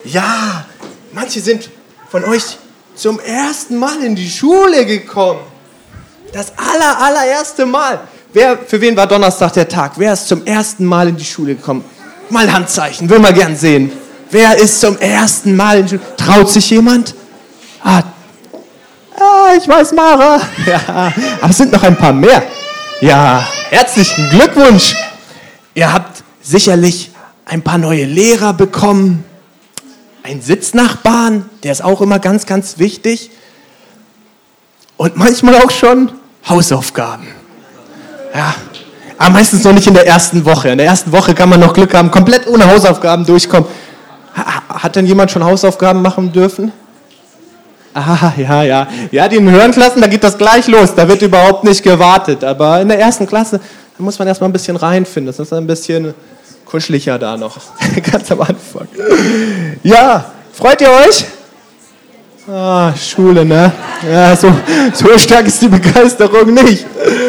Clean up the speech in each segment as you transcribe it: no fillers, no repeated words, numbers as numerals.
Ja, manche sind von euch zum ersten Mal in die Schule gekommen. Das allererste Mal. Für wen war Donnerstag der Tag? Wer ist zum ersten Mal in die Schule gekommen? Mal ein Handzeichen, will mal gern sehen. Wer ist zum ersten Mal in die Schule? Traut sich jemand? Ich weiß, Mara. Ja, aber es sind noch ein paar mehr. Ja, herzlichen Glückwunsch. Ihr habt sicherlich ein paar neue Lehrer bekommen. Einen Sitznachbarn, der ist auch immer ganz, ganz wichtig. Und manchmal auch schon Hausaufgaben. Ja, aber meistens noch nicht in der ersten Woche. In der ersten Woche kann man noch Glück haben, komplett ohne Hausaufgaben durchkommen. Hat denn jemand schon Hausaufgaben machen dürfen? Ja. Ja, die in den höheren Klassen, da geht das gleich los. Da wird überhaupt nicht gewartet. Aber in der ersten Klasse, da muss man erstmal ein bisschen reinfinden. Das ist ein bisschen kuscheliger da noch. Ganz am Anfang. Ja, freut ihr euch? Schule, ne? Ja, so stark ist die Begeisterung nicht.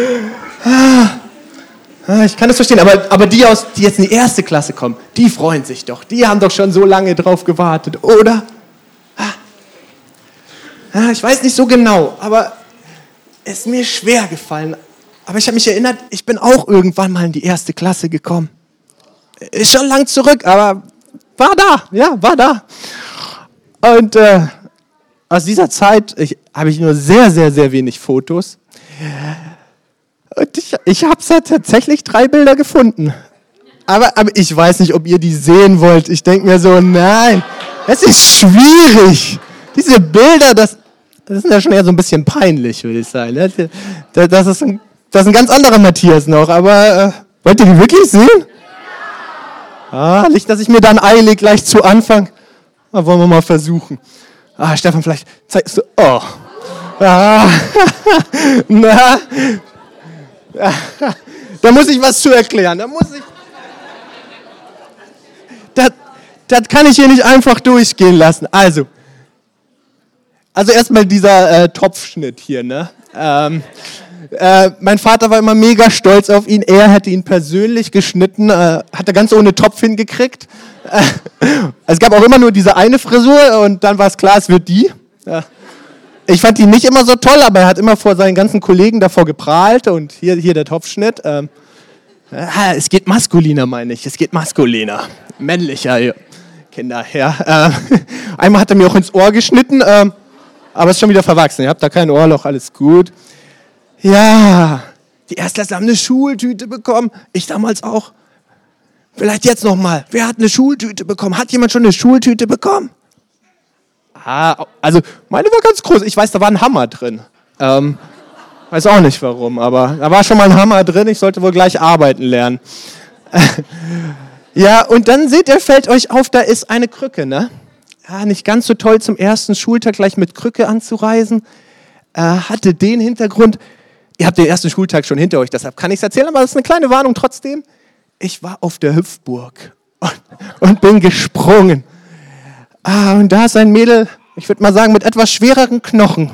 Ich kann das verstehen, aber die jetzt in die erste Klasse kommen, die freuen sich doch. Die haben doch schon so lange drauf gewartet, oder? Ich weiß nicht so genau, aber es ist mir schwer gefallen. Aber ich habe mich erinnert, ich bin auch irgendwann mal in die erste Klasse gekommen. Ist schon lang zurück, aber war da. Und aus dieser Zeit habe ich nur sehr, sehr, sehr wenig Fotos. Und ich habe tatsächlich 3 Bilder gefunden. Aber ich weiß nicht, ob ihr die sehen wollt. Ich denke mir so, nein, es ist schwierig. Diese Bilder, das ist ja schon eher so ein bisschen peinlich, würde ich sagen. Das ist ein ganz anderer Matthias noch, aber wollt ihr die wirklich sehen? Nicht, dass ich mir dann eile gleich zu Anfang. Wollen wir mal versuchen. Stefan, vielleicht zeigst du... Da muss ich was zu erklären. Das kann ich hier nicht einfach durchgehen lassen. Also erstmal dieser Topfschnitt hier, ne? Mein Vater war immer mega stolz auf ihn. Er hätte ihn persönlich geschnitten, hat er ganz ohne Topf hingekriegt. Es gab auch immer nur diese eine Frisur und dann war es klar, es wird die. Ja. Ich fand ihn nicht immer so toll, aber er hat immer vor seinen ganzen Kollegen davor geprahlt und hier der Topfschnitt. Es geht maskuliner, meine ich. Es geht maskuliner. Männlicher, ja. Kinder, ja. Einmal hat er mir auch ins Ohr geschnitten, aber ist schon wieder verwachsen. Ihr habt da kein Ohrloch, alles gut. Ja, die Erstklässler haben eine Schultüte bekommen. Ich damals auch. Vielleicht jetzt nochmal. Wer hat eine Schultüte bekommen? Hat jemand schon eine Schultüte bekommen? Also meine war ganz groß. Ich weiß, da war ein Hammer drin. Weiß auch nicht warum, aber da war schon mal ein Hammer drin. Ich sollte wohl gleich arbeiten lernen. Ja, und dann seht ihr, fällt euch auf, da ist eine Krücke, ne? Ja, nicht ganz so toll zum ersten Schultag gleich mit Krücke anzureisen. Hatte den Hintergrund, ihr habt den ersten Schultag schon hinter euch, deshalb kann ich es erzählen, aber das ist eine kleine Warnung trotzdem. Ich war auf der Hüpfburg und bin gesprungen. Und da ist ein Mädel, ich würde mal sagen, mit etwas schwereren Knochen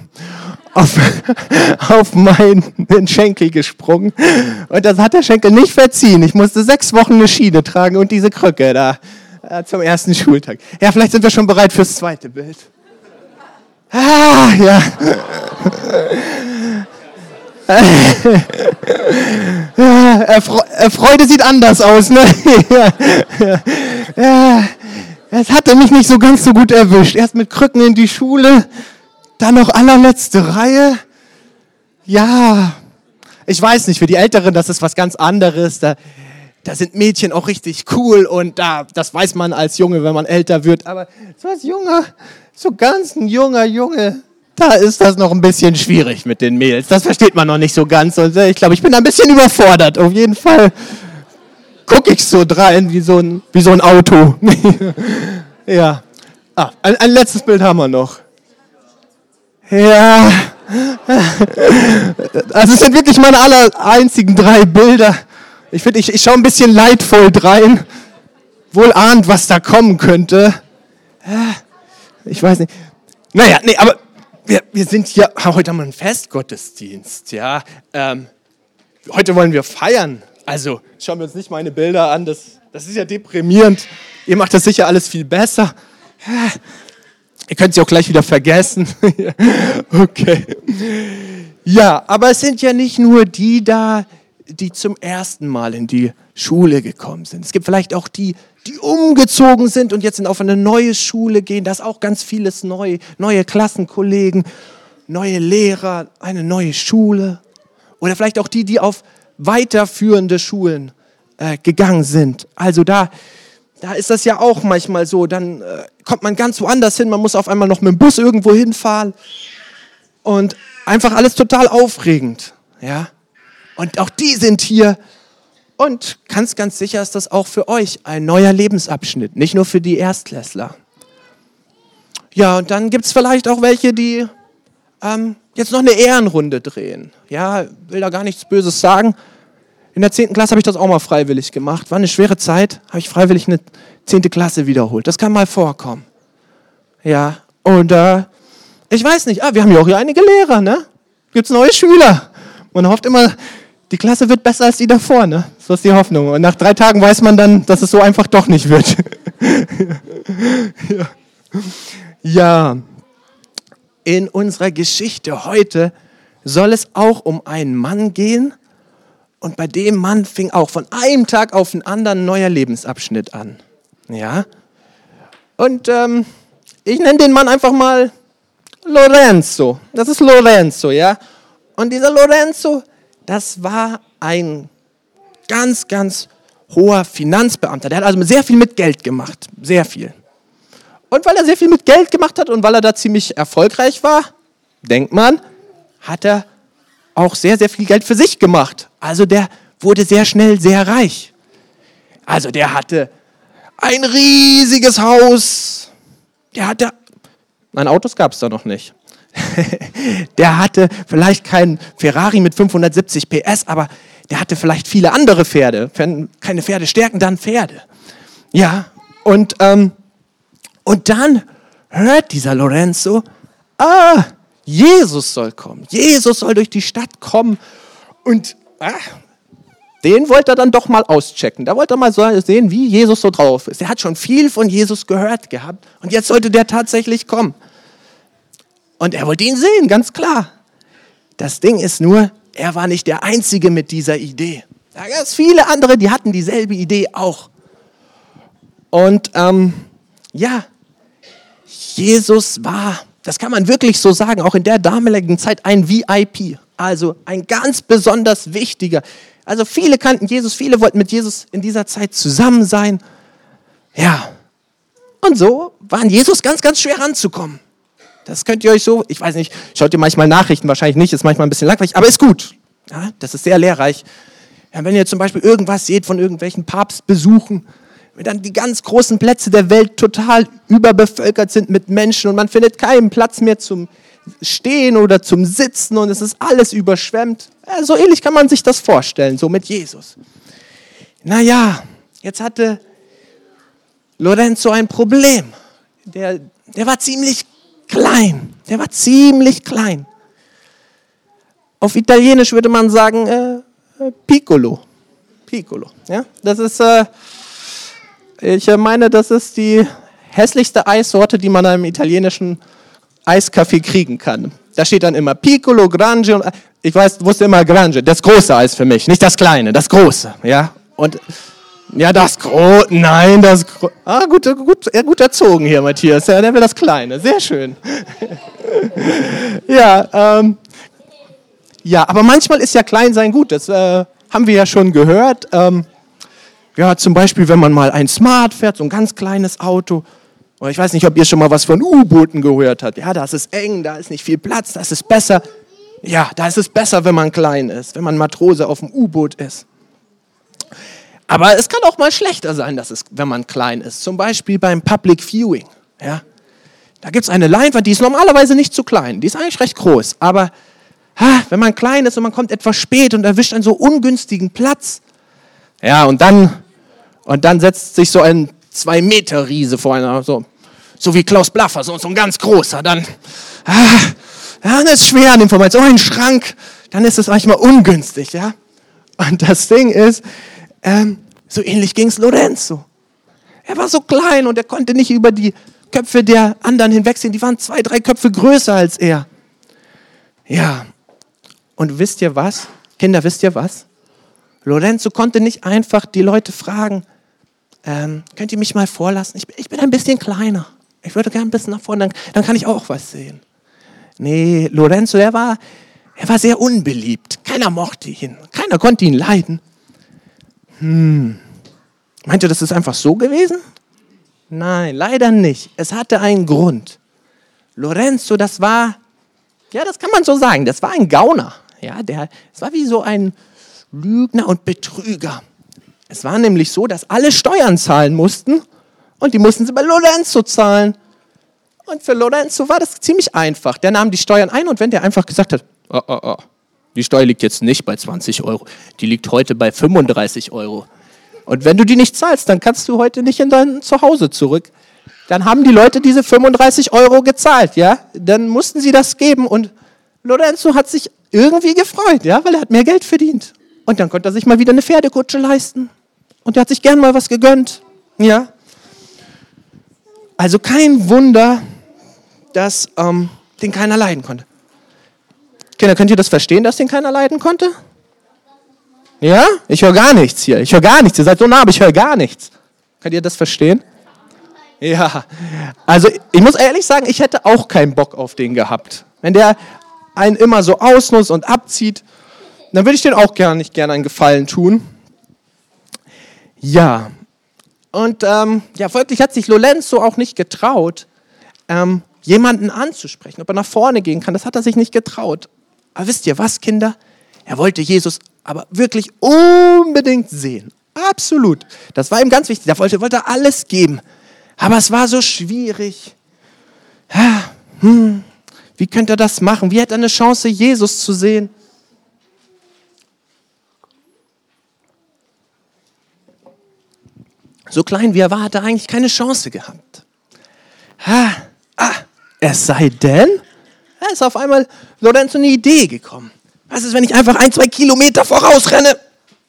auf meinen Schenkel gesprungen. Und das hat der Schenkel nicht verziehen. Ich musste 6 Wochen eine Schiene tragen und diese Krücke da zum ersten Schultag. Ja, vielleicht sind wir schon bereit fürs zweite Bild. Ja. Freude sieht anders aus, ne? Ja. Es hatte mich nicht so ganz so gut erwischt. Erst mit Krücken in die Schule, dann noch allerletzte Reihe. Ja, ich weiß nicht, für die Älteren, das ist was ganz anderes. Da sind Mädchen auch richtig cool und das weiß man als Junge, wenn man älter wird. Aber so als Junge, so ganz ein junger Junge, da ist das noch ein bisschen schwierig mit den Mädels. Das versteht man noch nicht so ganz. Und ich glaube, ich bin ein bisschen überfordert. Auf jeden Fall gucke ich so drein wie so ein Auto. Ja. Ein letztes Bild haben wir noch. Ja. Also es sind wirklich meine einzigen 3 Bilder. Ich finde, ich schaue ein bisschen leidvoll drein. Wohl ahnt, was da kommen könnte. Ich weiß nicht. Naja, nee, aber wir sind hier, heute haben wir einen Festgottesdienst, ja. Heute wollen wir feiern. Also, schauen wir uns nicht meine Bilder an, das ist ja deprimierend. Ihr macht das sicher alles viel besser. Ihr könnt sie auch gleich wieder vergessen. Okay. Ja, aber es sind ja nicht nur die da, die zum ersten Mal in die Schule gekommen sind. Es gibt vielleicht auch die umgezogen sind und jetzt auf eine neue Schule gehen. Da ist auch ganz vieles neu. Neue Klassenkollegen, neue Lehrer, eine neue Schule. Oder vielleicht auch die auf weiterführende Schulen gegangen sind. Also da ist das ja auch manchmal so. Dann kommt man ganz woanders hin. Man muss auf einmal noch mit dem Bus irgendwo hinfahren. Und einfach alles total aufregend. Ja? Und auch die sind hier. Und ganz sicher ist das auch für euch ein neuer Lebensabschnitt. Nicht nur für die Erstklässler. Ja, und dann gibt es vielleicht auch welche, die jetzt noch eine Ehrenrunde drehen. Ja, will da gar nichts Böses sagen. In der 10. Klasse habe ich das auch mal freiwillig gemacht. War eine schwere Zeit, habe ich freiwillig eine 10. Klasse wiederholt. Das kann mal vorkommen. Ja, und ich weiß nicht, wir haben ja auch hier einige Lehrer, ne? Gibt's neue Schüler. Man hofft immer, die Klasse wird besser als die davor, ne? So ist die Hoffnung. Und nach 3 Tagen weiß man dann, dass es so einfach doch nicht wird. Ja. In unserer Geschichte heute soll es auch um einen Mann gehen. Und bei dem Mann fing auch von einem Tag auf den anderen ein neuer Lebensabschnitt an. Ja. Und ich nenne den Mann einfach mal Lorenzo. Das ist Lorenzo, ja. Und dieser Lorenzo, das war ein ganz hoher Finanzbeamter. Der hat also sehr viel mit Geld gemacht. Sehr viel. Und weil er sehr viel mit Geld gemacht hat und weil er da ziemlich erfolgreich war, denkt man, hat er auch sehr viel Geld für sich gemacht. Also der wurde sehr schnell sehr reich. Also der hatte ein riesiges Haus. Autos gab es da noch nicht. Der hatte vielleicht kein Ferrari mit 570 PS, aber der hatte vielleicht viele andere Pferde. Wenn keine Pferde stärken, dann Pferde. Ja, und dann hört dieser Lorenzo, Jesus soll kommen. Jesus soll durch die Stadt kommen. Und den wollte er dann doch mal auschecken. Da wollte er mal sehen, wie Jesus so drauf ist. Er hat schon viel von Jesus gehört gehabt. Und jetzt sollte der tatsächlich kommen. Und er wollte ihn sehen, ganz klar. Das Ding ist nur, er war nicht der Einzige mit dieser Idee. Da gab es viele andere, die hatten dieselbe Idee auch. Und Jesus war, das kann man wirklich so sagen, auch in der damaligen Zeit ein VIP. Also ein ganz besonders wichtiger. Also viele kannten Jesus, viele wollten mit Jesus in dieser Zeit zusammen sein. Ja, und so war an Jesus ganz schwer ranzukommen. Das könnt ihr euch so, ich weiß nicht, schaut ihr manchmal Nachrichten, wahrscheinlich nicht, ist manchmal ein bisschen langweilig, aber ist gut. Ja, das ist sehr lehrreich. Ja, wenn ihr zum Beispiel irgendwas seht von irgendwelchen Papstbesuchen, wenn dann die ganz großen Plätze der Welt total überbevölkert sind mit Menschen und man findet keinen Platz mehr zum Stehen oder zum Sitzen und es ist alles überschwemmt. Ja, so ähnlich kann man sich das vorstellen, so mit Jesus. Naja, jetzt hatte Lorenzo ein Problem. Der war ziemlich klein. Der war ziemlich klein. Auf Italienisch würde man sagen, piccolo. Piccolo. Ja? Das ist, ich meine, das ist die hässlichste Eissorte, die man in einem italienischen Eiskaffee kriegen kann. Da steht dann immer Piccolo, Grande und ich wusste immer Grande, das große Eis für mich, nicht das kleine, das große, ja. Und ja, das große, nein, das gut erzogen hier, Matthias. Ja, der will das kleine, sehr schön. Ja, aber manchmal ist ja klein sein gut. Das haben wir ja schon gehört. Ja, zum Beispiel, wenn man mal ein Smart fährt, so ein ganz kleines Auto. Oder ich weiß nicht, ob ihr schon mal was von U-Booten gehört habt. Ja, da ist es eng, da ist nicht viel Platz, da ist es besser. Ja, da ist es besser, wenn man klein ist, wenn man Matrose auf dem U-Boot ist. Aber es kann auch mal schlechter sein, wenn man klein ist. Zum Beispiel beim Public Viewing. Ja, da gibt es eine Leinwand, die ist normalerweise nicht zu klein. Die ist eigentlich recht groß. Aber wenn man klein ist und man kommt etwas spät und erwischt einen so ungünstigen Platz, ja, und dann setzt sich so ein 2-Meter-Riese vor einer, so wie Klaus Blaffer, so ein ganz großer, dann ist es schwer an dem vorbei, so ein Schrank, dann ist es manchmal ungünstig, ja. Und das Ding ist, so ähnlich ging es Lorenzo. Er war so klein und er konnte nicht über die Köpfe der anderen hinwegsehen. Die waren 2, 3 Köpfe größer als er. Ja, und wisst ihr was? Kinder, wisst ihr was? Lorenzo konnte nicht einfach die Leute fragen, könnt ihr mich mal vorlassen? Ich bin ein bisschen kleiner. Ich würde gerne ein bisschen nach vorne, dann kann ich auch was sehen. Nee, Lorenzo, er war sehr unbeliebt. Keiner mochte ihn. Keiner konnte ihn leiden. Meint ihr, das ist einfach so gewesen? Nein, leider nicht. Es hatte einen Grund. Lorenzo, das war, ja, das kann man so sagen, das war ein Gauner. Ja, es war wie so ein Lügner und Betrüger. Es war nämlich so, dass alle Steuern zahlen mussten und die mussten sie bei Lorenzo zahlen. Und für Lorenzo war das ziemlich einfach. Der nahm die Steuern ein und wenn der einfach gesagt hat, die Steuer liegt jetzt nicht bei 20 €, die liegt heute bei 35 €. Und wenn du die nicht zahlst, dann kannst du heute nicht in dein Zuhause zurück. Dann haben die Leute diese 35 € gezahlt, ja? Dann mussten sie das geben und Lorenzo hat sich irgendwie gefreut, ja, weil er hat mehr Geld verdient. Und dann konnte er sich mal wieder eine Pferdekutsche leisten. Und er hat sich gern mal was gegönnt, ja? Also kein Wunder, dass den keiner leiden konnte. Kinder, könnt ihr das verstehen, dass den keiner leiden konnte? Ja? Ich höre gar nichts hier. Ich höre gar nichts. Ihr seid so nah, aber ich höre gar nichts. Könnt ihr das verstehen? Ja. Also ich muss ehrlich sagen, ich hätte auch keinen Bock auf den gehabt. Wenn der einen immer so ausnutzt und abzieht, dann würde ich den auch nicht gerne einen Gefallen tun. Ja. Und folglich hat sich Lorenzo auch nicht getraut, jemanden anzusprechen, ob er nach vorne gehen kann. Das hat er sich nicht getraut. Aber wisst ihr was, Kinder? Er wollte Jesus aber wirklich unbedingt sehen. Absolut. Das war ihm ganz wichtig. Er wollte alles geben. Aber es war so schwierig. Wie könnte er das machen? Wie hätte er eine Chance, Jesus zu sehen? So klein wie er war, hat er eigentlich keine Chance gehabt. Es sei denn, da ist auf einmal Lorenzo eine Idee gekommen. Was ist, wenn ich einfach 1, 2 Kilometer vorausrenne?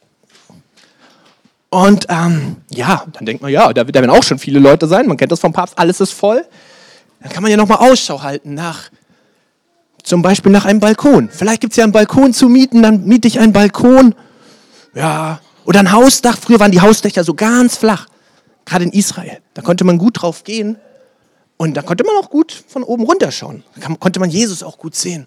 Und dann denkt man, ja, da werden auch schon viele Leute sein. Man kennt das vom Papst, alles ist voll. Dann kann man ja nochmal Ausschau halten zum Beispiel nach einem Balkon. Vielleicht gibt es ja einen Balkon zu mieten, dann miete ich einen Balkon. Ja, oder ein Hausdach. Früher waren die Hausdächer so ganz flach. Gerade in Israel. Da konnte man gut drauf gehen. Und da konnte man auch gut von oben runterschauen. Da konnte man Jesus auch gut sehen.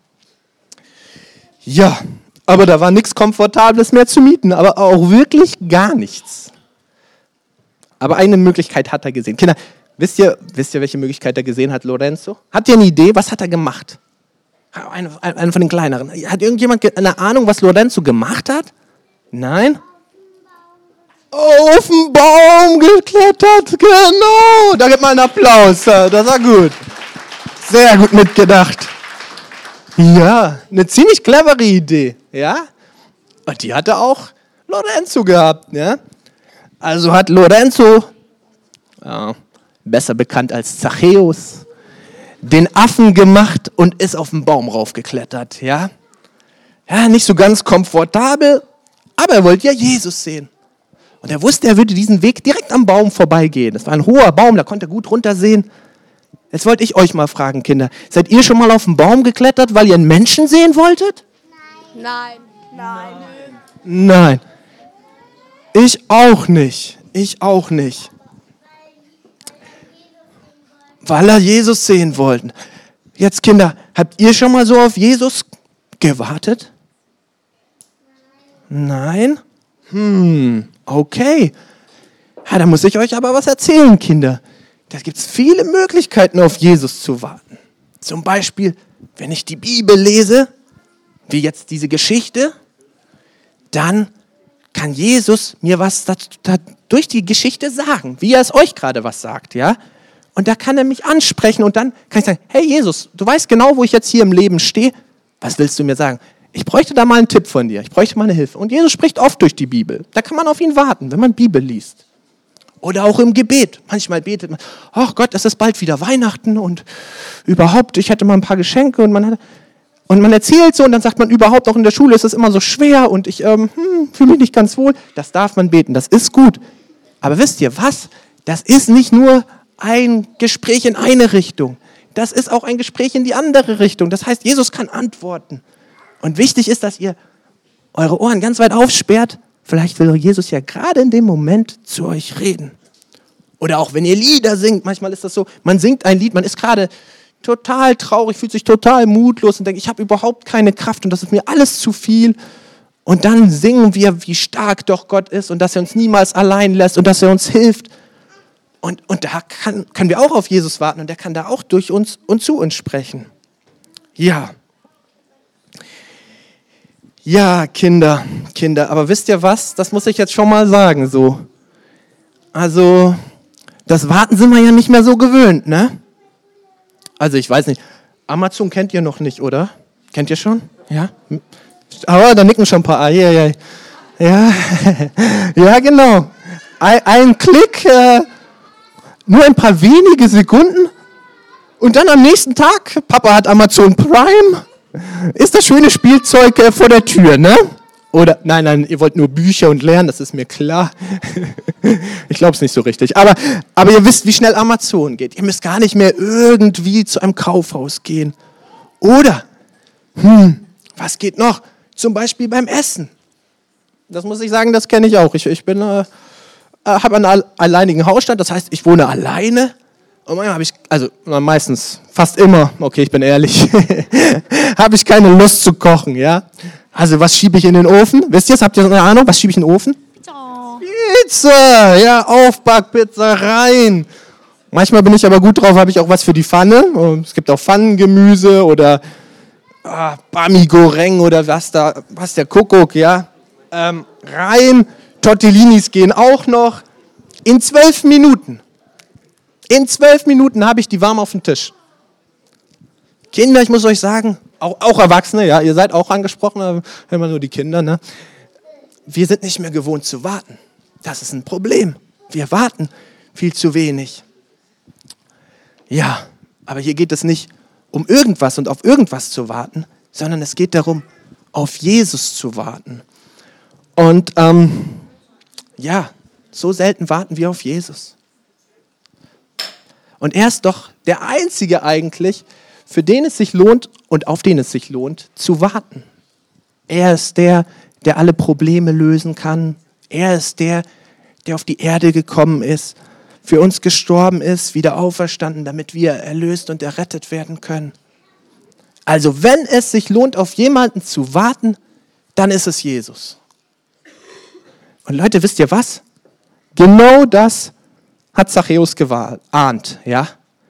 Ja, aber da war nichts Komfortables mehr zu mieten. Aber auch wirklich gar nichts. Aber eine Möglichkeit hat er gesehen. Kinder, wisst ihr, welche Möglichkeit er gesehen hat, Lorenzo? Habt ihr eine Idee? Was hat er gemacht? Eine von den kleineren. Hat irgendjemand eine Ahnung, was Lorenzo gemacht hat? Nein? Auf den Baum geklettert, genau. Da gibt man einen Applaus. Das war gut. Sehr gut mitgedacht. Ja, eine ziemlich clevere Idee. Ja? Und die hatte auch Lorenzo gehabt. Ja? Also hat Lorenzo, besser bekannt als Zachäus, den Affen gemacht und ist auf den Baum raufgeklettert. Ja, nicht so ganz komfortabel, aber er wollte ja Jesus sehen. Und er wusste, er würde diesen Weg direkt am Baum vorbeigehen. Das war ein hoher Baum, da konnte er gut runtersehen. Jetzt wollte ich euch mal fragen, Kinder. Seid ihr schon mal auf den Baum geklettert, weil ihr einen Menschen sehen wolltet? Nein. Nein. Ich auch nicht. Weil er Jesus sehen wollten. Jetzt, Kinder, habt ihr schon mal so auf Jesus gewartet? Nein? Okay. Ja, da muss ich euch aber was erzählen, Kinder. Da gibt es viele Möglichkeiten, auf Jesus zu warten. Zum Beispiel, wenn ich die Bibel lese, wie jetzt diese Geschichte, dann kann Jesus mir was durch die Geschichte sagen, wie er es euch gerade was sagt, ja? Und da kann er mich ansprechen und dann kann ich sagen, hey Jesus, du weißt genau, wo ich jetzt hier im Leben stehe. Was willst du mir sagen? Ich bräuchte da mal einen Tipp von dir, ich bräuchte mal eine Hilfe. Und Jesus spricht oft durch die Bibel. Da kann man auf ihn warten, wenn man Bibel liest. Oder auch im Gebet. Manchmal betet man, ach Gott, es ist bald wieder Weihnachten und überhaupt, ich hätte mal ein paar Geschenke und man erzählt so und dann sagt man überhaupt, auch in der Schule ist es immer so schwer und ich fühle mich nicht ganz wohl. Das darf man beten, das ist gut. Aber wisst ihr was? Das ist nicht nur ein Gespräch in eine Richtung. Das ist auch ein Gespräch in die andere Richtung. Das heißt, Jesus kann antworten. Und wichtig ist, dass ihr eure Ohren ganz weit aufsperrt. Vielleicht will Jesus ja gerade in dem Moment zu euch reden. Oder auch wenn ihr Lieder singt. Manchmal ist das so, man singt ein Lied, man ist gerade total traurig, fühlt sich total mutlos und denkt, ich habe überhaupt keine Kraft und das ist mir alles zu viel. Und dann singen wir, wie stark doch Gott ist und dass er uns niemals allein lässt und dass er uns hilft. Und da können wir auch auf Jesus warten und der kann da auch durch uns und zu uns sprechen. Ja, Kinder, aber wisst ihr was? Das muss ich jetzt schon mal sagen, so. Also, das Warten sind wir ja nicht mehr so gewöhnt, ne? Also, ich weiß nicht, Amazon kennt ihr noch nicht, oder? Kennt ihr schon? Ja? Aber da nicken schon ein paar. Ja, genau. Ein Klick, nur ein paar wenige Sekunden und dann am nächsten Tag, Papa hat Amazon Prime, ist das schöne Spielzeug vor der Tür, ne? Oder, nein, ihr wollt nur Bücher und lernen, das ist mir klar. Ich glaube es nicht so richtig. Aber ihr wisst, wie schnell Amazon geht. Ihr müsst gar nicht mehr irgendwie zu einem Kaufhaus gehen. Oder, was geht noch? Zum Beispiel beim Essen. Das muss ich sagen, das kenne ich auch. Ich habe einen alleinigen Hausstand, das heißt, ich wohne alleine. Und manchmal habe ich, also meistens, fast immer, okay, ich bin ehrlich, habe ich keine Lust zu kochen, ja. Also was schiebe ich in den Ofen? Wisst ihr, habt ihr eine Ahnung, was schiebe ich in den Ofen? Pizza, ja, Aufbackpizza rein. Manchmal bin ich aber gut drauf, habe ich auch was für die Pfanne. Es gibt auch Pfannengemüse oder Bami Goreng oder was der Kuckuck, ja. Rein, Tortellinis gehen auch noch. In 12 Minuten habe ich die warm auf dem Tisch. Kinder, ich muss euch sagen, auch Erwachsene, ja, ihr seid auch angesprochen, immer nur die Kinder, ne? Wir sind nicht mehr gewohnt zu warten. Das ist ein Problem. Wir warten viel zu wenig. Ja, aber hier geht es nicht um irgendwas und auf irgendwas zu warten, sondern es geht darum, auf Jesus zu warten. Und so selten warten wir auf Jesus. Und er ist doch der Einzige eigentlich, für den es sich lohnt und auf den es sich lohnt, zu warten. Er ist der alle Probleme lösen kann. Er ist der auf die Erde gekommen ist, für uns gestorben ist, wieder auferstanden, damit wir erlöst und errettet werden können. Also wenn es sich lohnt, auf jemanden zu warten, dann ist es Jesus. Und Leute, wisst ihr was? Genau das hat Zachäus geahnt, ja?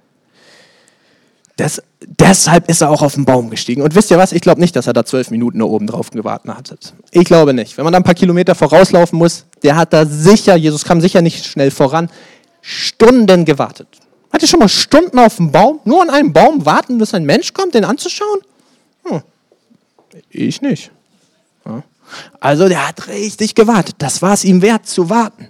Deshalb ist er auch auf den Baum gestiegen. Und wisst ihr was? Ich glaube nicht, dass er da 12 Minuten da oben drauf gewartet hat. Ich glaube nicht. Wenn man da ein paar Kilometer vorauslaufen muss, Jesus kam sicher nicht schnell voran, Stunden gewartet. Hat ihr schon mal Stunden auf dem Baum, nur an einem Baum warten, bis ein Mensch kommt, den anzuschauen? Ich nicht. Ja. Also der hat richtig gewartet. Das war es ihm wert, zu warten.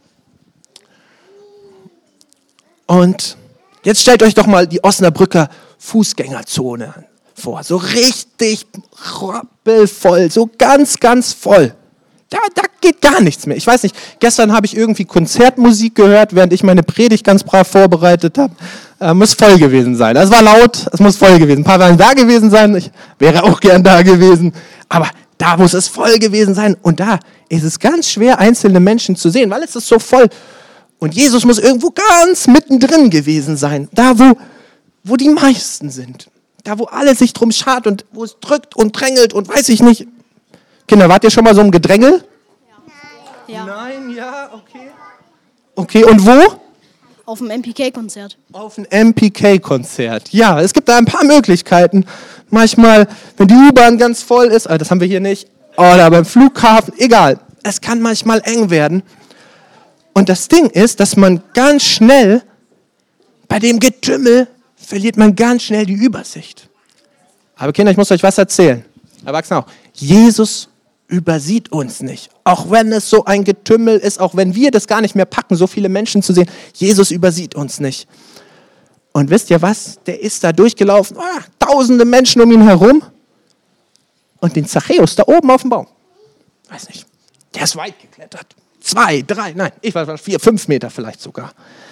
Und jetzt stellt euch doch mal die Osnabrücker Fußgängerzone vor. So richtig rappelvoll, so ganz, ganz voll. Da geht gar nichts mehr. Ich weiß nicht, gestern habe ich irgendwie Konzertmusik gehört, während ich meine Predigt ganz brav vorbereitet habe. Muss voll gewesen sein. Es war laut, es muss voll gewesen. Ein paar werden da gewesen sein, ich wäre auch gern da gewesen. Aber da muss es voll gewesen sein. Und da ist es ganz schwer, einzelne Menschen zu sehen, weil es ist so voll. Und Jesus muss irgendwo ganz mittendrin gewesen sein. Da, wo die meisten sind. Da, wo alle sich drum schart und wo es drückt und drängelt und weiß ich nicht. Kinder, wart ihr schon mal so im Gedrängel? Ja. Nein, ja, okay. Okay, und wo? Auf dem MPK-Konzert. Auf ein MPK-Konzert. Ja, es gibt da ein paar Möglichkeiten. Manchmal, wenn die U-Bahn ganz voll ist, das haben wir hier nicht, oder beim Flughafen, egal. Es kann manchmal eng werden. Und das Ding ist, dass man ganz schnell, bei dem Getümmel, verliert man ganz schnell die Übersicht. Aber Kinder, ich muss euch was erzählen. Erwachsene auch. Jesus übersieht uns nicht. Auch wenn es so ein Getümmel ist, auch wenn wir das gar nicht mehr packen, so viele Menschen zu sehen. Jesus übersieht uns nicht. Und wisst ihr was? Der ist da durchgelaufen, tausende Menschen um ihn herum. Und den Zachäus da oben auf dem Baum, weiß nicht, der ist weit geklettert. 2, 3, nein, ich weiß 4, 5 Meter vielleicht sogar.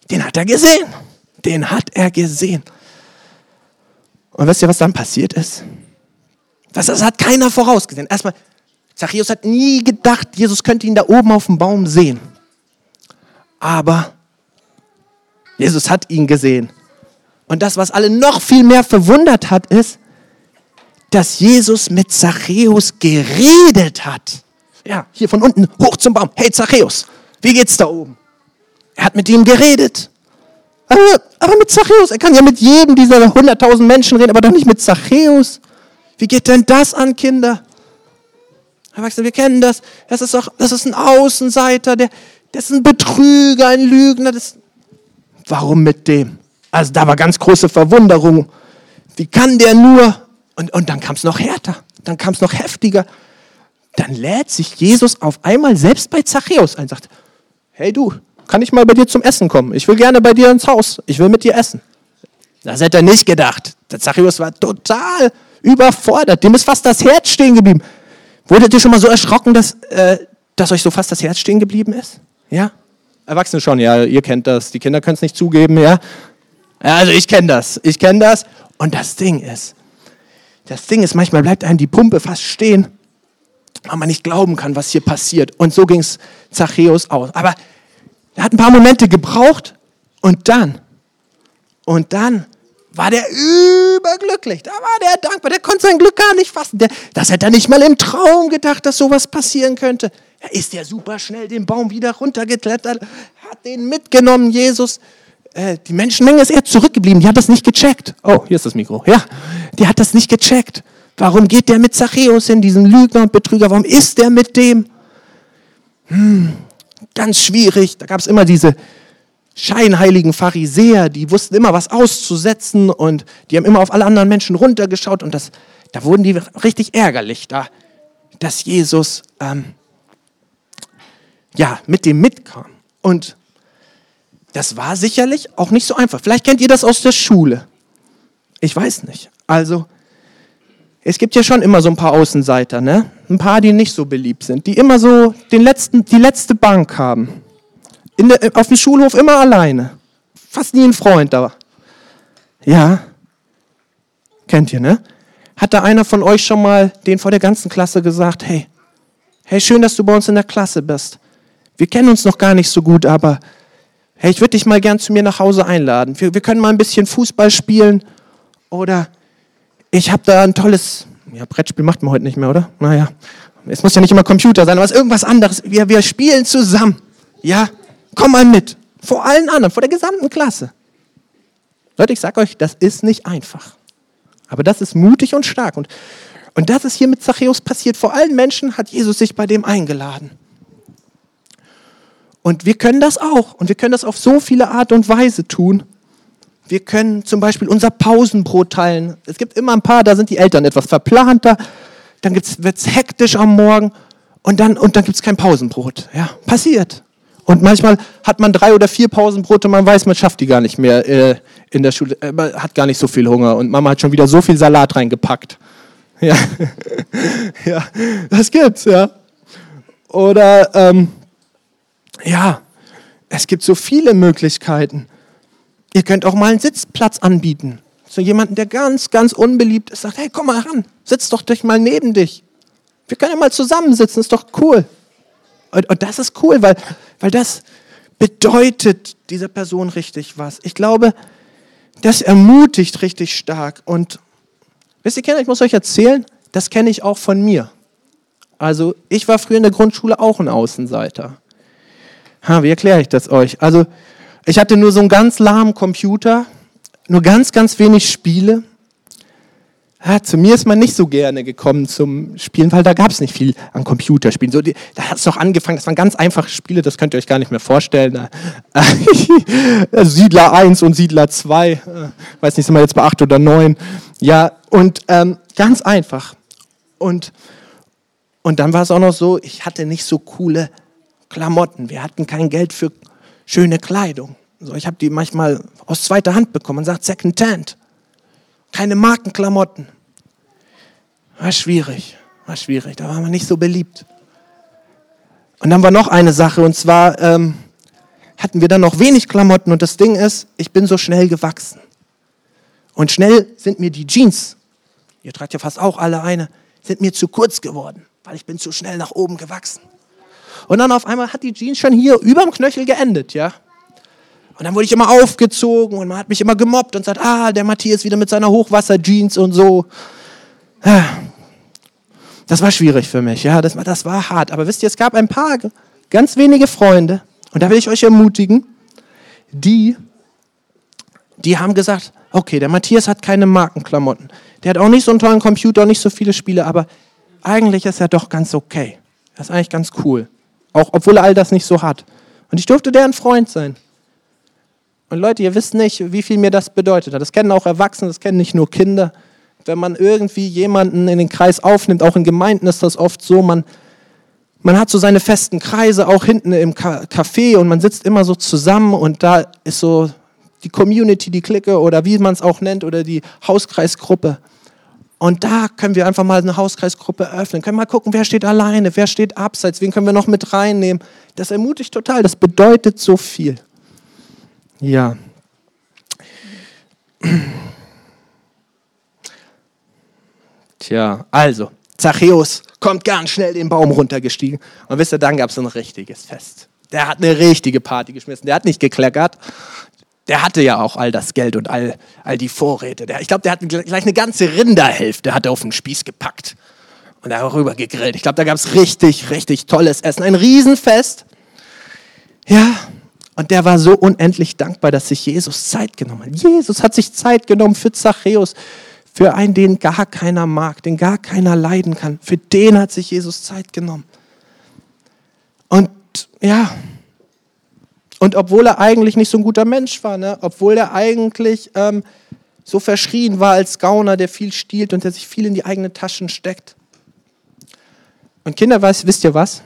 Den hat er gesehen. Den hat er gesehen. Und wisst ihr, was dann passiert ist? Das hat keiner vorausgesehen. Erstmal, Zachäus hat nie gedacht, Jesus könnte ihn da oben auf dem Baum sehen. Aber Jesus hat ihn gesehen. Und das, was alle noch viel mehr verwundert hat, ist, dass Jesus mit Zachäus geredet hat. Ja, hier von unten hoch zum Baum. Hey Zachäus, wie geht's da oben? Er hat mit ihm geredet. Aber mit Zachäus, er kann ja mit jedem dieser 100.000 Menschen reden, aber doch nicht mit Zachäus. Wie geht denn das an, Kinder? Erwachsene, wir kennen das. Das ist ein Außenseiter, der ist ein Betrüger, ein Lügner. Warum mit dem? Also da war ganz große Verwunderung. Wie kann der nur? Und dann kam es noch härter, dann kam es noch heftiger. Dann lädt sich Jesus auf einmal selbst bei Zachäus ein und sagt, hey du, kann ich mal bei dir zum Essen kommen? Ich will gerne bei dir ins Haus, ich will mit dir essen. Das hätte er nicht gedacht. Der Zachäus war total überfordert, dem ist fast das Herz stehen geblieben. Wurdet ihr schon mal so erschrocken, dass euch so fast das Herz stehen geblieben ist? Ja? Erwachsene schon, ja, ihr kennt das, die Kinder können es nicht zugeben, ja? Also ich kenne das. Und das Ding ist, manchmal bleibt einem die Pumpe fast stehen, weil man nicht glauben kann, was hier passiert. Und so ging es Zachäus aus. Aber er hat ein paar Momente gebraucht und dann war der überglücklich. Da war der dankbar. Der konnte sein Glück gar nicht fassen. Das hätte er nicht mal im Traum gedacht, dass sowas passieren könnte. Er ist ja super schnell den Baum wieder runtergeklettert, hat den mitgenommen, Jesus. Die Menschenmenge ist eher zurückgeblieben, die hat das nicht gecheckt. Oh, hier ist das Mikro. Ja, die hat das nicht gecheckt. Warum geht der mit Zachäus hin, diesen Lügner und Betrüger? Warum ist der mit dem? Ganz schwierig. Da gab es immer diese scheinheiligen Pharisäer, die wussten immer, was auszusetzen und die haben immer auf alle anderen Menschen runtergeschaut und da wurden die richtig ärgerlich, dass Jesus mit dem mitkam. Und das war sicherlich auch nicht so einfach. Vielleicht kennt ihr das aus der Schule. Ich weiß nicht. Also, es gibt ja schon immer so ein paar Außenseiter, ne? Ein paar, die nicht so beliebt sind, die immer so die letzte Bank haben. Auf dem Schulhof immer alleine. Fast nie ein Freund da. Ja, kennt ihr, ne? Hat da einer von euch schon mal den vor der ganzen Klasse gesagt, hey, schön, dass du bei uns in der Klasse bist. Wir kennen uns noch gar nicht so gut, aber hey, ich würde dich mal gern zu mir nach Hause einladen. Wir können mal ein bisschen Fußball spielen oder ich habe da ein tolles, Brettspiel macht man heute nicht mehr, oder? Naja, es muss ja nicht immer Computer sein, aber es ist irgendwas anderes. Wir spielen zusammen. Ja, komm mal mit. Vor allen anderen, vor der gesamten Klasse. Leute, ich sage euch, das ist nicht einfach. Aber das ist mutig und stark. Und das ist hier mit Zachäus passiert. Vor allen Menschen hat Jesus sich bei dem eingeladen. Und wir können das auch. Und wir können das auf so viele Art und Weise tun. Wir können zum Beispiel unser Pausenbrot teilen. Es gibt immer ein paar, da sind die Eltern etwas verplanter. Dann wird es hektisch am Morgen. Und dann gibt es kein Pausenbrot. Ja, passiert. Und manchmal hat man 3 oder 4 Pausenbrote, man weiß, man schafft die gar nicht mehr in der Schule. Man hat gar nicht so viel Hunger und Mama hat schon wieder so viel Salat reingepackt. Ja, ja, das gibt's, ja. Oder, es gibt so viele Möglichkeiten. Ihr könnt auch mal einen Sitzplatz anbieten. So jemanden, der ganz, ganz unbeliebt ist, sagt, hey, komm mal ran, sitz doch mal neben dich. Wir können ja mal zusammensitzen, ist doch cool. Und das ist cool, weil das bedeutet dieser Person richtig was. Ich glaube, das ermutigt richtig stark. Und wisst ihr, Kinder, ich muss euch erzählen, das kenne ich auch von mir. Also ich war früher in der Grundschule auch ein Außenseiter. Wie erkläre ich das euch? Also ich hatte nur so einen ganz lahmen Computer, nur ganz, ganz wenig Spiele. Zu mir ist man nicht so gerne gekommen zum Spielen, weil da gab es nicht viel an Computerspielen. So, da hat es doch angefangen, das waren ganz einfache Spiele, das könnt ihr euch gar nicht mehr vorstellen. Siedler 1 und Siedler 2, weiß nicht, sind wir jetzt bei 8 oder 9. Ja, und ganz einfach. Und dann war es auch noch so, ich hatte nicht so coole Klamotten. Wir hatten kein Geld für schöne Kleidung. So, ich habe die manchmal aus zweiter Hand bekommen. Man sagt Second Hand. Keine Markenklamotten. War schwierig. Da war man nicht so beliebt. Und dann war noch eine Sache, und zwar, hatten wir dann noch wenig Klamotten und das Ding ist, ich bin so schnell gewachsen. Und schnell sind mir die Jeans, ihr tragt ja fast auch alle eine, sind mir zu kurz geworden, weil ich bin zu schnell nach oben gewachsen. Und dann auf einmal hat die Jeans schon hier überm Knöchel geendet, ja. Und dann wurde ich immer aufgezogen und man hat mich immer gemobbt und sagt, der Matthias wieder mit seiner Hochwasser-Jeans und so. Das war schwierig für mich, ja, das war hart. Aber wisst ihr, es gab ein paar ganz wenige Freunde, und da will ich euch ermutigen, die haben gesagt, okay, der Matthias hat keine Markenklamotten. Der hat auch nicht so einen tollen Computer, nicht so viele Spiele, aber eigentlich ist er doch ganz okay. Er ist eigentlich ganz cool. Auch obwohl er all das nicht so hat. Und ich durfte deren Freund sein. Und Leute, ihr wisst nicht, wie viel mir das bedeutet hat. Das kennen auch Erwachsene, das kennen nicht nur Kinder. Wenn man irgendwie jemanden in den Kreis aufnimmt, auch in Gemeinden ist das oft so, man hat so seine festen Kreise, auch hinten im Café und man sitzt immer so zusammen und da ist so die Community, die Clique oder wie man es auch nennt oder die Hauskreisgruppe. Und da können wir einfach mal eine Hauskreisgruppe öffnen, können mal gucken, wer steht alleine, wer steht abseits, wen können wir noch mit reinnehmen. Das ermutigt total, das bedeutet so viel. Ja. Tja, also, Zachäus kommt ganz schnell den Baum runtergestiegen. Und wisst ihr, dann gab es ein richtiges Fest. Der hat eine richtige Party geschmissen. Der hat nicht gekleckert. Der hatte ja auch all das Geld und all die Vorräte. Ich glaube, der hat gleich eine ganze Rinderhälfte hat er auf den Spieß gepackt und darüber gegrillt. Ich glaube, da gab es richtig, richtig tolles Essen. Ein Riesenfest. Ja, und der war so unendlich dankbar, dass sich Jesus Zeit genommen hat. Jesus hat sich Zeit genommen für Zachäus, für einen, den gar keiner mag, den gar keiner leiden kann. Für den hat sich Jesus Zeit genommen. Und ja, und obwohl er eigentlich nicht so ein guter Mensch war, ne? Obwohl er eigentlich so verschrien war als Gauner, der viel stiehlt und der sich viel in die eigenen Taschen steckt. Und Kinder, wisst ihr was?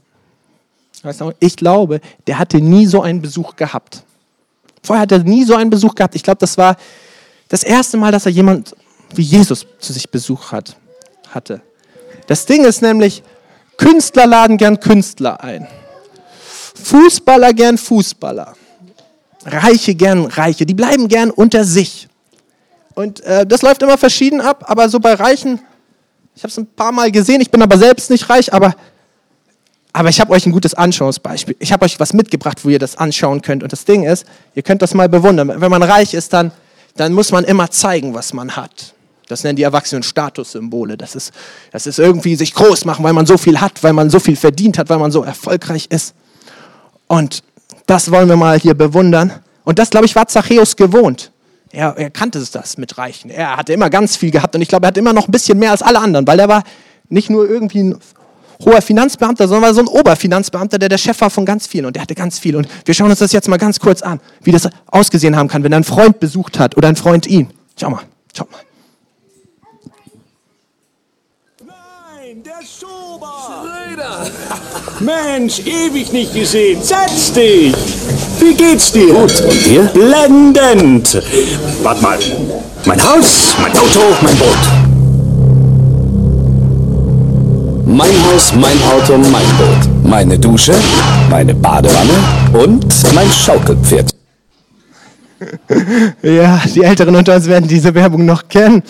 Ich glaube, der hatte nie so einen Besuch gehabt. Vorher hat er nie so einen Besuch gehabt. Ich glaube, das war das erste Mal, dass er jemand wie Jesus zu sich Besuch hatte. Das Ding ist nämlich, Künstler laden gern Künstler ein. Fußballer gern Fußballer. Reiche gern Reiche. Die bleiben gern unter sich. Und das läuft immer verschieden ab, aber so bei Reichen, ich habe es ein paar Mal gesehen, ich bin aber selbst nicht reich, aber ich habe euch ein gutes Anschauungsbeispiel. Ich habe euch was mitgebracht, wo ihr das anschauen könnt. Und das Ding ist, ihr könnt das mal bewundern. Wenn man reich ist, dann muss man immer zeigen, was man hat. Das nennen die Erwachsenen Statussymbole. Das ist irgendwie sich groß machen, weil man so viel hat, weil man so viel verdient hat, weil man so erfolgreich ist. Und das wollen wir mal hier bewundern. Und das, glaube ich, war Zachäus gewohnt. Er kannte das mit Reichen. Er hatte immer ganz viel gehabt und ich glaube, er hatte immer noch ein bisschen mehr als alle anderen, weil er war nicht nur irgendwie ein hoher Finanzbeamter, sondern war so ein Oberfinanzbeamter, der Chef war von ganz vielen und der hatte ganz viel. Und wir schauen uns das jetzt mal ganz kurz an, wie das ausgesehen haben kann, wenn er einen Freund besucht hat oder ein Freund ihn. Schau mal. Nein, der Schober! Schröder! Mensch, ewig nicht gesehen. Setz dich! Wie geht's dir? Gut, und dir? Blendend! Warte mal. Mein Haus, mein Auto, mein Boot. Mein Haus, mein Auto, mein Boot. Meine Dusche, meine Badewanne und mein Schaukelpferd. Ja, die Älteren unter uns werden diese Werbung noch kennen.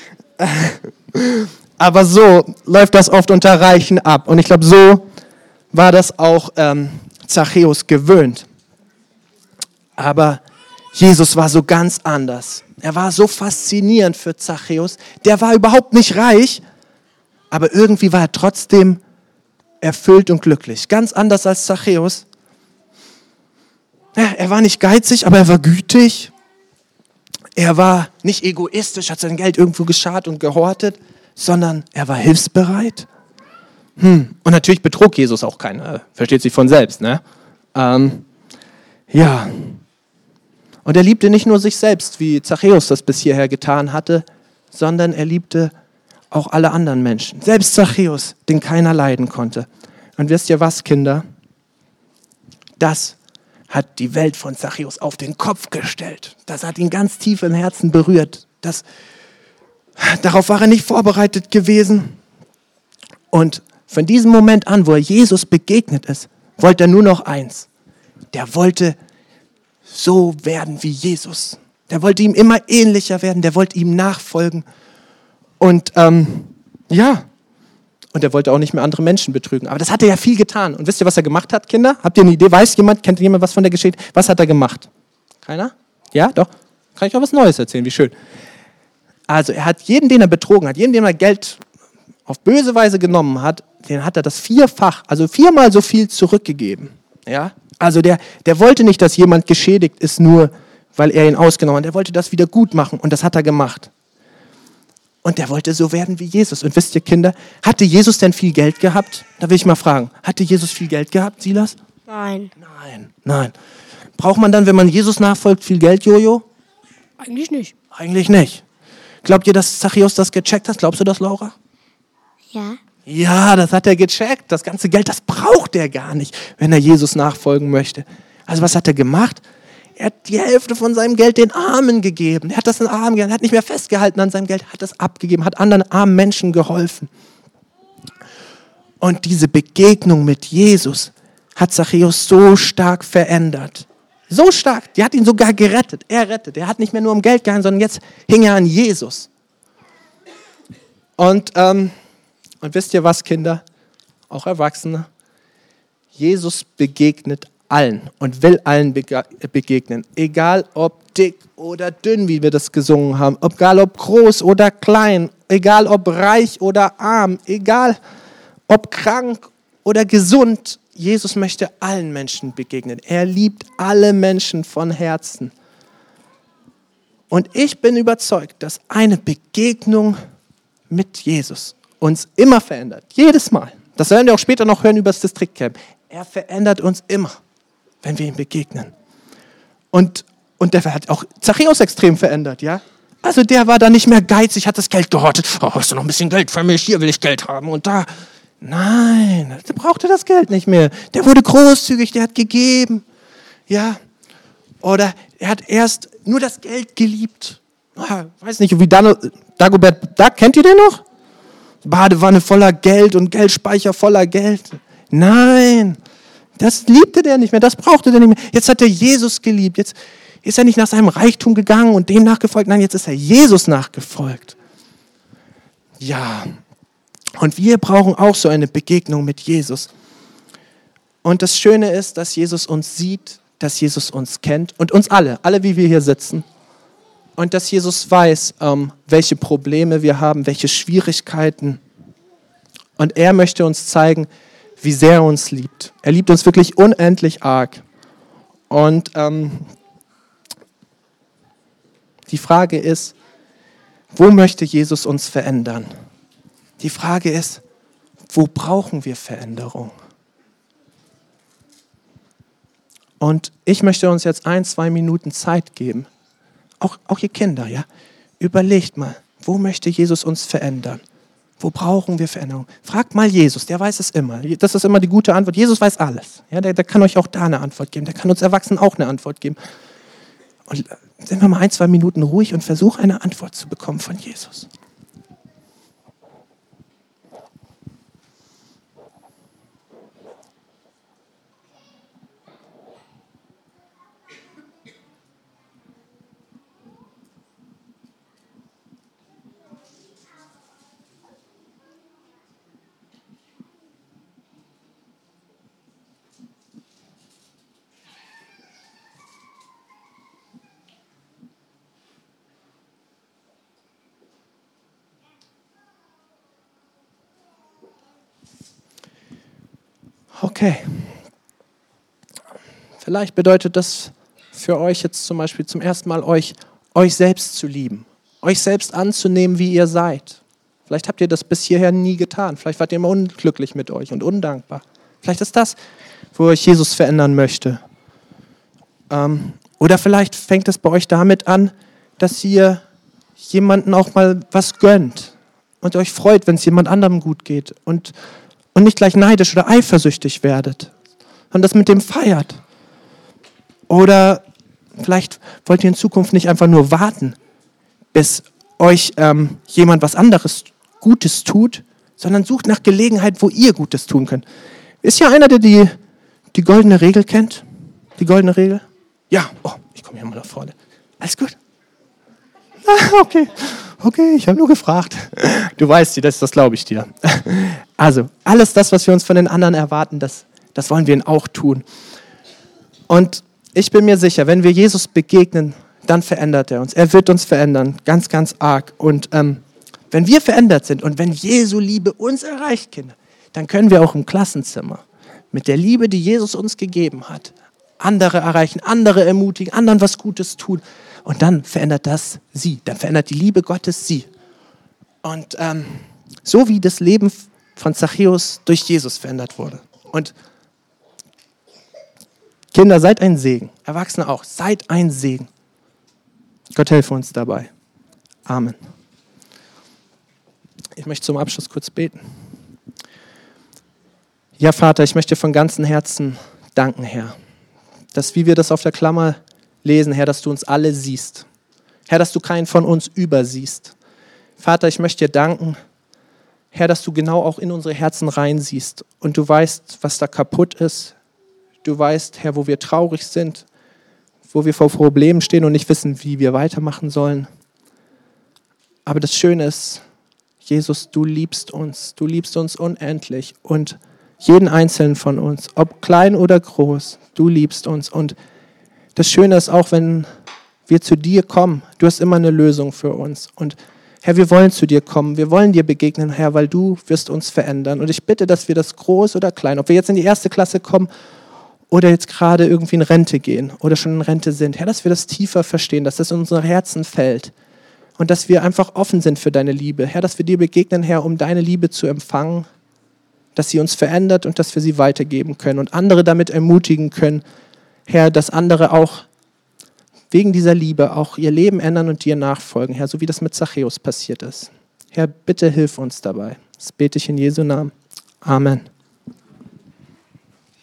Aber so läuft das oft unter Reichen ab. Und ich glaube, so war das auch Zachäus gewöhnt. Aber Jesus war so ganz anders. Er war so faszinierend für Zachäus. Der war überhaupt nicht reich, aber irgendwie war er trotzdem erfüllt und glücklich. Ganz anders als Zachäus. Ja, er war nicht geizig, aber er war gütig. Er war nicht egoistisch, hat sein Geld irgendwo geschart und gehortet, sondern er war hilfsbereit. Und natürlich betrog Jesus auch keinen, versteht sich von selbst, ne? Ja. Und er liebte nicht nur sich selbst, wie Zachäus das bis hierher getan hatte, sondern er liebte auch alle anderen Menschen. Selbst Zachäus, den keiner leiden konnte. Und wisst ihr was, Kinder? Das hat die Welt von Zachäus auf den Kopf gestellt. Das hat ihn ganz tief im Herzen berührt. Darauf war er nicht vorbereitet gewesen. Und von diesem Moment an, wo er Jesus begegnet ist, wollte er nur noch eins: der wollte so werden wie Jesus. Der wollte ihm immer ähnlicher werden, der wollte ihm nachfolgen. Und und er wollte auch nicht mehr andere Menschen betrügen. Aber das hat er ja viel getan. Und wisst ihr, was er gemacht hat, Kinder? Habt ihr eine Idee? Kennt jemand was von der Geschichte? Was hat er gemacht? Keiner? Ja, doch. Kann ich auch was Neues erzählen, wie schön. Also er hat jeden, den er betrogen hat, jeden, dem er Geld auf böse Weise genommen hat, den hat er das 4-fach, also 4-mal so viel zurückgegeben. Ja? Also der wollte nicht, dass jemand geschädigt ist, nur weil er ihn ausgenommen hat. Er wollte das wieder gut machen und das hat er gemacht. Und der wollte so werden wie Jesus. Und wisst ihr, Kinder, hatte Jesus denn viel Geld gehabt? Da will ich mal fragen. Hatte Jesus viel Geld gehabt, Silas? Nein. Nein. Braucht man dann, wenn man Jesus nachfolgt, viel Geld, Jojo? Eigentlich nicht. Eigentlich nicht. Glaubt ihr, dass Zachäus das gecheckt hat? Glaubst du das, Laura? Ja. Ja, das hat er gecheckt. Das ganze Geld, das braucht er gar nicht, wenn er Jesus nachfolgen möchte. Also was hat er gemacht? Er hat die Hälfte von seinem Geld den Armen gegeben. Er hat das den Armen gegeben, er hat nicht mehr festgehalten an seinem Geld, hat das abgegeben, hat anderen armen Menschen geholfen. Und diese Begegnung mit Jesus hat Zachäus so stark verändert. So stark, die hat ihn sogar gerettet. Er hat nicht mehr nur um Geld gehangen, sondern jetzt hing er an Jesus. Und wisst ihr was, Kinder? Auch Erwachsene. Jesus begegnet allen und will allen begegnen. Egal ob dick oder dünn, wie wir das gesungen haben. Egal ob groß oder klein. Egal ob reich oder arm. Egal ob krank oder gesund. Jesus möchte allen Menschen begegnen. Er liebt alle Menschen von Herzen. Und ich bin überzeugt, dass eine Begegnung mit Jesus uns immer verändert. Jedes Mal. Das werden wir auch später noch hören über das Distriktcamp. Er verändert uns immer, wenn wir ihm begegnen. Und der hat auch Zachäus extrem verändert, ja? Also der war da nicht mehr geizig, hat das Geld gehortet. Oh, hast du noch ein bisschen Geld für mich? Hier will ich Geld haben und da. Nein, der brauchte das Geld nicht mehr. Der wurde großzügig, der hat gegeben. Ja? Oder er hat erst nur das Geld geliebt. Weiß nicht, wie Dagobert Duck, kennt ihr den noch? Badewanne voller Geld und Geldspeicher voller Geld. Nein, das liebte der nicht mehr, das brauchte der nicht mehr. Jetzt hat er Jesus geliebt. Jetzt ist er nicht nach seinem Reichtum gegangen und dem nachgefolgt. Nein, jetzt ist er Jesus nachgefolgt. Ja, und wir brauchen auch so eine Begegnung mit Jesus. Und das Schöne ist, dass Jesus uns sieht, dass Jesus uns kennt und uns alle wie wir hier sitzen. Und dass Jesus weiß, welche Probleme wir haben, welche Schwierigkeiten. Und er möchte uns zeigen, wie sehr er uns liebt. Er liebt uns wirklich unendlich arg. Und die Frage ist, wo möchte Jesus uns verändern? Die Frage ist, wo brauchen wir Veränderung? Und ich möchte uns jetzt 1-2 Minuten Zeit geben. Auch ihr Kinder, ja? Überlegt mal, wo möchte Jesus uns verändern? Wo brauchen wir Veränderung? Fragt mal Jesus, der weiß es immer. Das ist immer die gute Antwort. Jesus weiß alles. Ja, der kann euch auch da eine Antwort geben. Der kann uns Erwachsenen auch eine Antwort geben. Und sind wir mal 1-2 Minuten ruhig und versuchen, eine Antwort zu bekommen von Jesus. Okay. Vielleicht bedeutet das für euch jetzt zum Beispiel zum ersten Mal, euch selbst zu lieben. Euch selbst anzunehmen, wie ihr seid. Vielleicht habt ihr das bis hierher nie getan. Vielleicht wart ihr immer unglücklich mit euch und undankbar. Vielleicht ist das, wo euch Jesus verändern möchte. Oder vielleicht fängt es bei euch damit an, dass ihr jemandem auch mal was gönnt und euch freut, wenn es jemand anderem gut geht und nicht gleich neidisch oder eifersüchtig werdet und das mit dem feiert. Oder vielleicht wollt ihr in Zukunft nicht einfach nur warten, bis euch jemand was anderes Gutes tut, sondern sucht nach Gelegenheit, wo ihr Gutes tun könnt. Ist ja einer, der die goldene Regel kennt? Die goldene Regel? Ja. Oh, ich komme hier mal nach vorne. Alles gut? Okay, ich habe nur gefragt. Du weißt, das glaube ich dir. Also, alles das, was wir uns von den anderen erwarten, das wollen wir ihnen auch tun. Und ich bin mir sicher, wenn wir Jesus begegnen, dann verändert er uns. Er wird uns verändern, ganz, ganz arg. Und wenn wir verändert sind und wenn Jesu Liebe uns erreicht, Kinder, dann können wir auch im Klassenzimmer mit der Liebe, die Jesus uns gegeben hat, andere erreichen, andere ermutigen, anderen was Gutes tun. Und dann verändert das sie. Dann verändert die Liebe Gottes sie. Und so wie das Leben von Zachäus durch Jesus verändert wurde. Und Kinder, seid ein Segen. Erwachsene auch. Seid ein Segen. Gott helfe uns dabei. Amen. Ich möchte zum Abschluss kurz beten. Ja, Vater, ich möchte dir von ganzem Herzen danken, Herr, dass, wie wir das auf der Klammer lesen, Herr, dass du uns alle siehst. Herr, dass du keinen von uns übersiehst. Vater, ich möchte dir danken, Herr, dass du genau auch in unsere Herzen reinsiehst und du weißt, was da kaputt ist. Du weißt, Herr, wo wir traurig sind, wo wir vor Problemen stehen und nicht wissen, wie wir weitermachen sollen. Aber das Schöne ist, Jesus, du liebst uns unendlich und jeden Einzelnen von uns, ob klein oder groß, du liebst uns. Und das Schöne ist auch, wenn wir zu dir kommen, du hast immer eine Lösung für uns. Und Herr, wir wollen zu dir kommen, wir wollen dir begegnen, Herr, weil du wirst uns verändern. Und ich bitte, dass wir das groß oder klein, ob wir jetzt in die 1. Klasse kommen oder jetzt gerade irgendwie in Rente gehen oder schon in Rente sind, Herr, dass wir das tiefer verstehen, dass das in unsere Herzen fällt und dass wir einfach offen sind für deine Liebe. Herr, dass wir dir begegnen, Herr, um deine Liebe zu empfangen, dass sie uns verändert und dass wir sie weitergeben können und andere damit ermutigen können, Herr, dass andere auch wegen dieser Liebe auch ihr Leben ändern und dir nachfolgen, Herr, so wie das mit Zachäus passiert ist. Herr, bitte hilf uns dabei. Das bete ich in Jesu Namen. Amen.